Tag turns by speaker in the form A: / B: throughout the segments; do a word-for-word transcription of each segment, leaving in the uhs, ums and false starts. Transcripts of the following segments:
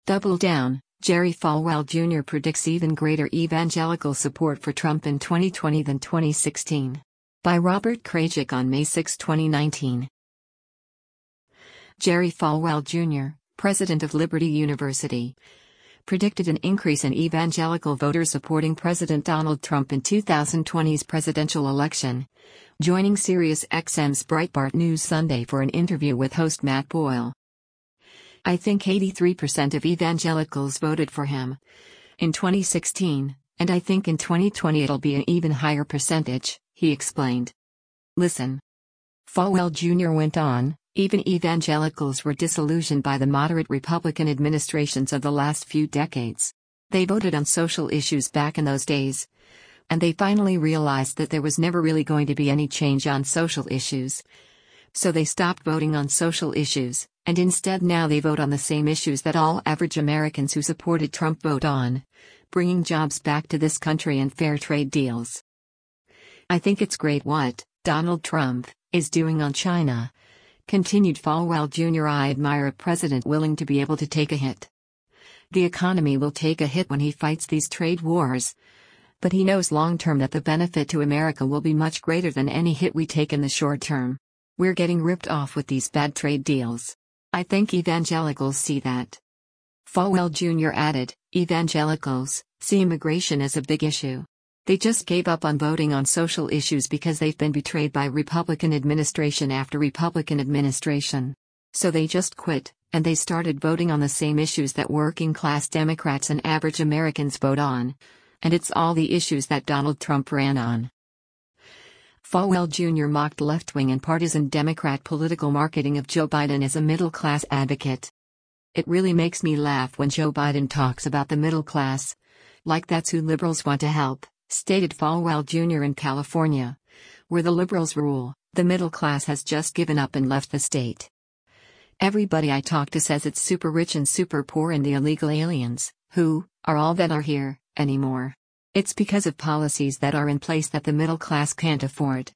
A: Double down, Jerry Falwell Junior predicts even greater evangelical support for Trump in twenty twenty than twenty sixteen. By Robert Krajcik on May sixth, twenty nineteen. Jerry Falwell Junior, president of Liberty University, predicted an increase in evangelical voters supporting President Donald Trump in twenty twenty's presidential election, joining SiriusXM's Breitbart News Sunday for an interview with host Matt Boyle. "I think eighty-three percent of evangelicals voted for him in twenty sixteen, and I think in twenty twenty it'll be an even higher percentage," he explained. "Listen," Falwell Junior went on, "even evangelicals were disillusioned by the moderate Republican administrations of the last few decades. They voted on social issues back in those days, and they finally realized that there was never really going to be any change on social issues. So they stopped voting on social issues, and instead now they vote on the same issues that all average Americans who supported Trump vote on: bringing jobs back to this country and fair trade deals. I think it's great what Donald Trump is doing on China," continued Falwell Junior "I admire a president willing to be able to take a hit. The economy will take a hit when he fights these trade wars, but he knows long-term that the benefit to America will be much greater than any hit we take in the short term. We're getting ripped off with these bad trade deals. I think evangelicals see that." Falwell Junior added, "Evangelicals see immigration as a big issue. They just gave up on voting on social issues because they've been betrayed by Republican administration after Republican administration. So they just quit, and they started voting on the same issues that working-class Democrats and average Americans vote on. And it's all the issues that Donald Trump ran on." Falwell Junior mocked left-wing and partisan Democrat political marketing of Joe Biden as a middle-class advocate. "It really makes me laugh when Joe Biden talks about the middle class. Like that's who liberals want to help," stated Falwell Junior In California, where the liberals rule, the middle class has just given up and left the state. "Everybody I talk to says it's super rich and super poor and the illegal aliens, who are all that are here anymore. It's because of policies that are in place that the middle class can't afford."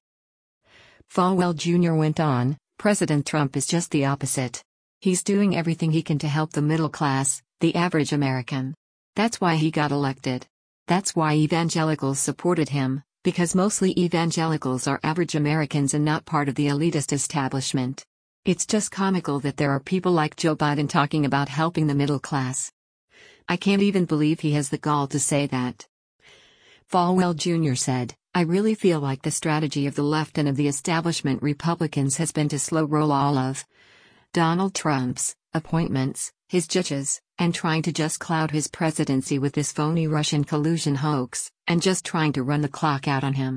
A: Falwell Junior went on, "President Trump is just the opposite. He's doing everything he can to help the middle class, the average American. That's why he got elected. That's why evangelicals supported him, because mostly evangelicals are average Americans and not part of the elitist establishment. It's just comical that there are people like Joe Biden talking about helping the middle class. I can't even believe he has the gall to say that." Falwell Junior said, "I really feel like the strategy of the left and of the establishment Republicans has been to slow roll all of Donald Trump's appointments, his judges, and trying to just cloud his presidency with this phony Russian collusion hoax, and just trying to run the clock out on him.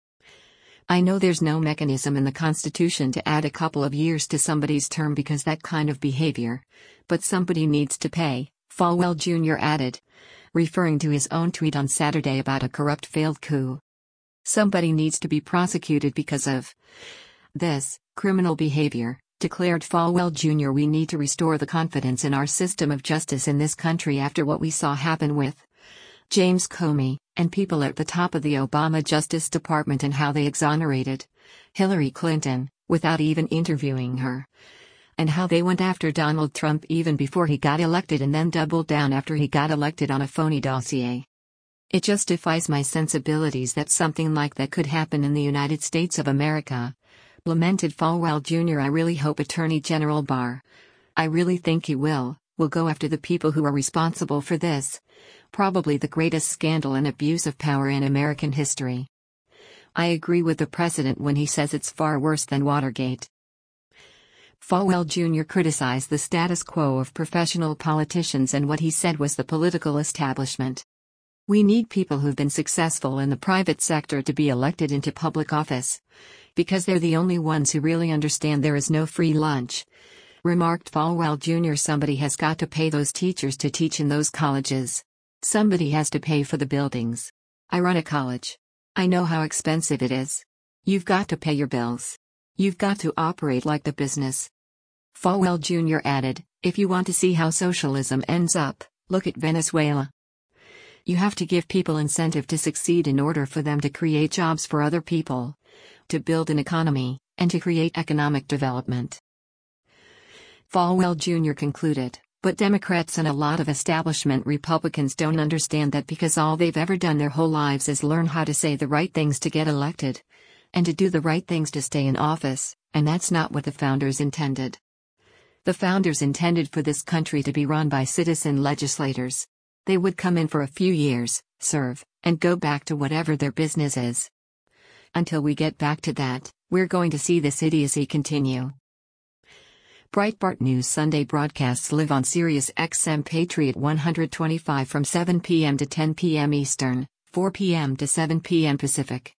A: I know there's no mechanism in the Constitution to add a couple of years to somebody's term because that kind of behavior, but somebody needs to pay," Falwell Junior added, referring to his own tweet on Saturday about a corrupt failed coup. "Somebody needs to be prosecuted because of this criminal behavior," declared Falwell Junior "We need to restore the confidence in our system of justice in this country after what we saw happen with James Comey, and people at the top of the Obama Justice Department and how they exonerated Hillary Clinton, without even interviewing her. And how they went after Donald Trump even before he got elected and then doubled down after he got elected on a phony dossier. It just defies my sensibilities that something like that could happen in the United States of America," lamented Falwell Junior "I really hope Attorney General Barr, I really think he will, will go after the people who are responsible for this, probably the greatest scandal and abuse of power in American history. I agree with the president when he says it's far worse than Watergate." Falwell Junior criticized the status quo of professional politicians and what he said was the political establishment. "We need people who've been successful in the private sector to be elected into public office, because they're the only ones who really understand there is no free lunch," remarked Falwell Junior "Somebody has got to pay those teachers to teach in those colleges. Somebody has to pay for the buildings. I run a college. I know how expensive it is. You've got to pay your bills. You've got to operate like the business." Falwell Junior added, "If you want to see how socialism ends up, look at Venezuela. You have to give people incentive to succeed in order for them to create jobs for other people, to build an economy, and to create economic development." Falwell Junior concluded, But Democrats and a lot of establishment Republicans don't understand that because all they've ever done their whole lives is learn how to say the right things to get elected. And to do the right things to stay in office, and that's not what the founders intended. The founders intended for this country to be run by citizen legislators. They would come in for a few years, serve, and go back to whatever their business is. Until we get back to that, we're going to see this idiocy continue. Breitbart News Sunday broadcasts live on Sirius X M Patriot one twenty-five from seven p m to ten p m Eastern, four p m to seven p m Pacific.